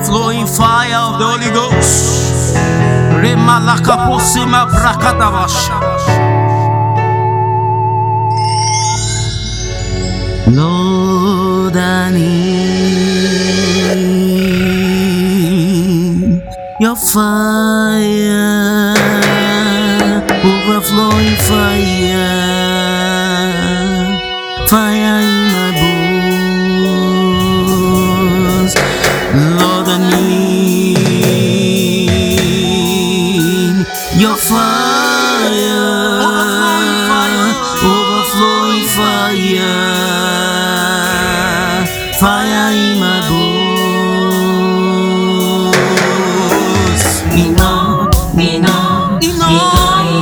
overflowing fire of the Holy Ghost. Remalakaposima brakadavasha. Lord, I need your fire, overflowing fire, fire in my bones. Lord, I need your fire, overflowing fire, fire in my bones. Enough, enough, enough.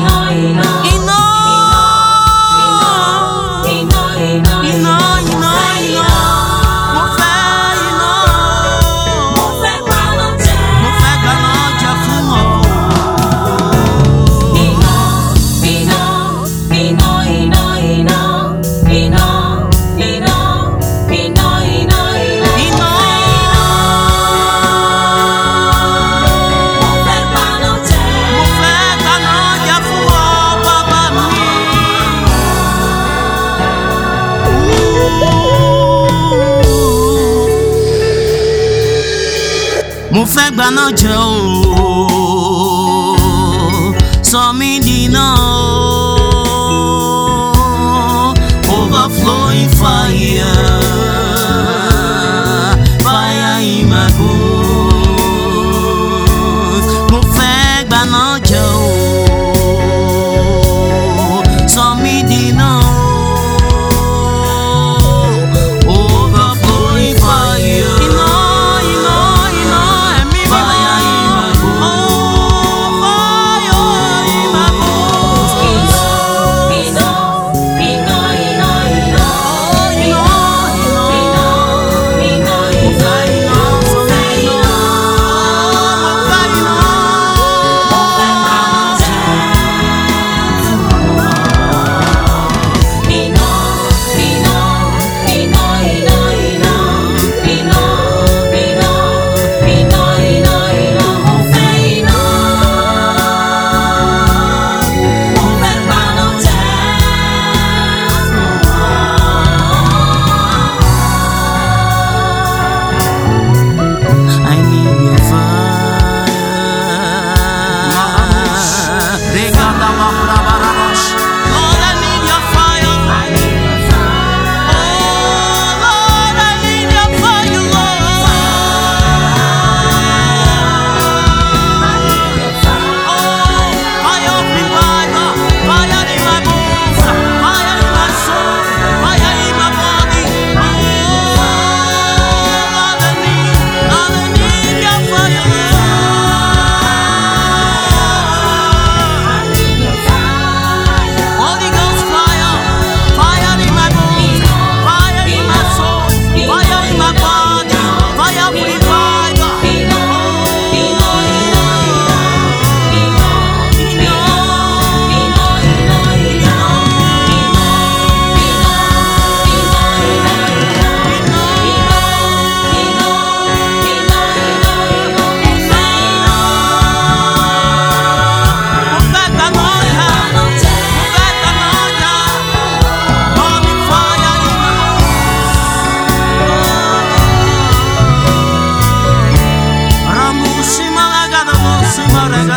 Mo fẹ́ gbaná jẹ o, sọ mí d'iná o, overflowing fire, fire in my bones. Mo fẹ́ gbaná jẹ o, sọ mí d'iná o, overflowing fire.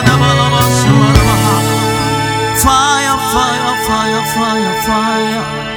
Fire, fire, fire, fire, fire.